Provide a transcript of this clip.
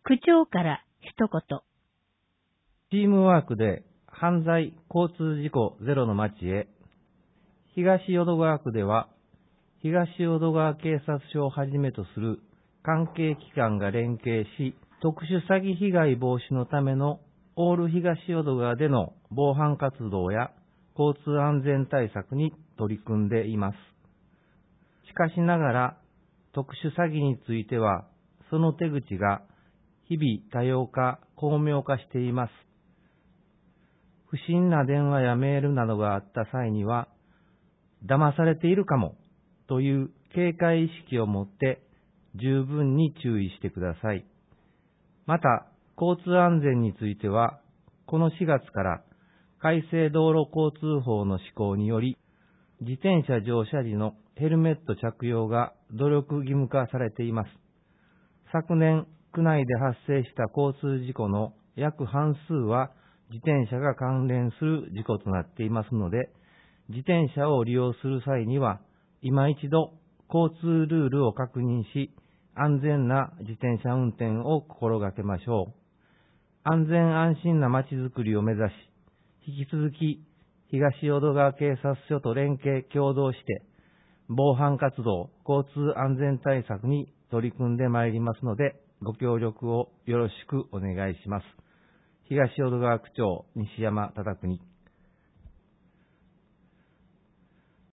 区長から一言。 チームワークで犯罪交通事故ゼロの街へ。東淀川区では、東淀川警察署をはじめとする関係機関が連携し、特殊詐欺被害防止のためのオール東淀川での防犯活動や交通安全対策に取り組んでいます。しかしながら、特殊詐欺については、その手口が日々多様化、巧妙化しています。不審な電話やメールなどがあった際には、騙されているかもという警戒意識を持って十分に注意してください。また、交通安全については、この4月から改正道路交通法の施行により、自転車乗車時のヘルメット着用が努力義務化されています。昨年、区内で発生した交通事故の約半数は自転車が関連する事故となっていますので、自転車を利用する際には、今一度交通ルールを確認し、安全な自転車運転を心がけましょう。安全安心な街づくりを目指し、引き続き東淀川警察署と連携協働して、防犯活動、交通安全対策に取り組んでまいりますので、ご協力をよろしくお願いします。東淀川区長、西山忠邦。